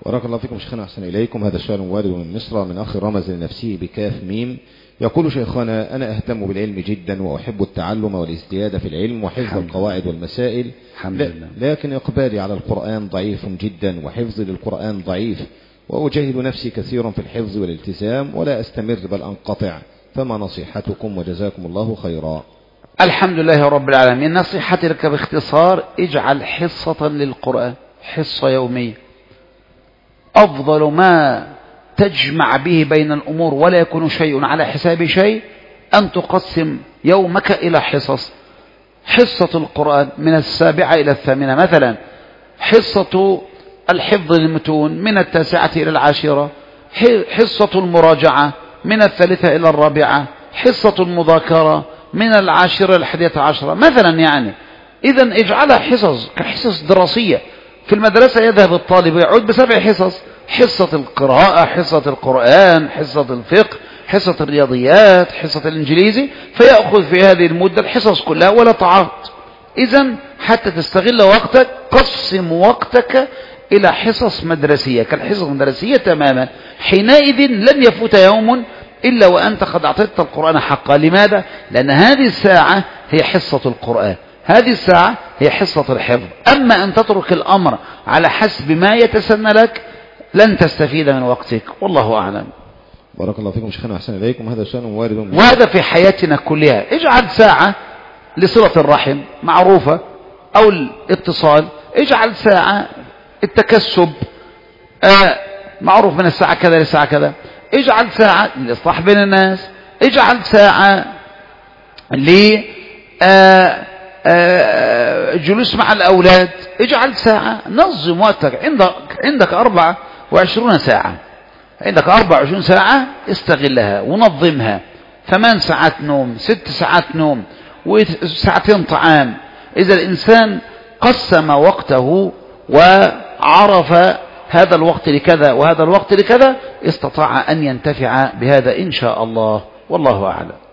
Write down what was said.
بارك الله فيكم شيخنا، أحسن إليكم. هذا السؤال وارد من مصر من أخ رمز لنفسه بكاف ميم، يقول: شيخنا، أنا أهتم بالعلم جدا وأحب التعلم والازدياد في العلم وحفظ القواعد والمسائل، لكن إقبالي على القرآن ضعيف جدا وحفظي للقرآن ضعيف، وأجاهد نفسي كثيرا في الحفظ والالتزام ولا أستمر بل أنقطع، فما نصيحتكم وجزاكم الله خيرا؟ الحمد لله رب العالمين. نصيحتي لك باختصار: اجعل حصة للقرآن، حصة يومية. أفضل ما تجمع به بين الأمور ولا يكون شيء على حساب شيء أن تقسم يومك إلى حصص. حصة القرآن من 7 إلى 8 مثلا، حصة الحفظ للمتون من 9 إلى 10، حصة المراجعة من 3 إلى 4، حصة المذاكرة من 10 إلى 11 مثلا. يعني إذن اجعلها حصص كحصص دراسية. في المدرسة يذهب الطالب ويعود ب7 حصص: حصة القراءة، حصة القرآن، حصة الفقه، حصة الرياضيات، حصة الإنجليزي، فيأخذ في هذه المدة الحصص كلها ولا تعارض. إذن حتى تستغل وقتك قسم وقتك إلى حصص مدرسية كالحصص المدرسية تماما. حينئذ لن يفوت يوم إلا وأنت قد أعطيت القرآن حقا. لماذا؟ لأن هذه الساعة هي حصة القرآن، هذه الساعة هي حصة الحفظ. أما أن تترك الأمر على حسب ما يتسنى لك لن تستفيد من وقتك، والله أعلم. بارك الله فيكم شيخنا، أحسن إليكم. هذا سؤال وارد وهذا في حياتنا كلها. اجعل ساعة لصلة الرحم معروفة أو الاتصال، اجعل ساعة التكسب معروف من الساعة كذا للساعة كذا، اجعل ساعة للإصلاح بين الناس، اجعل ساعة جلوس مع الأولاد، اجعل ساعة. نظم وقتك. عندك 24 ساعة، عندك 24 ساعة استغلها ونظمها. 8 ساعات نوم، 6 ساعات نوم، وساعتين طعام. إذا الإنسان قسم وقته وعرف هذا الوقت لكذا وهذا الوقت لكذا استطاع أن ينتفع بهذا إن شاء الله، والله أعلم.